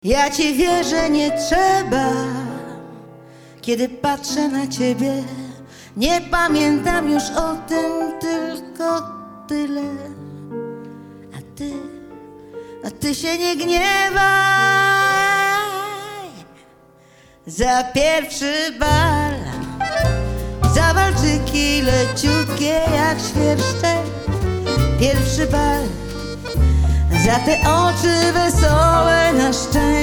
Ja ci wierzę, nie trzeba. Kiedy patrzę na ciebie, nie pamiętam już o tym, tylko tyle. A ty się nie gniewaj. Za pierwszy bal, za walczyki leciutkie jak świerszcze. Pierwszy bal, za te oczy wesołe na szczęście.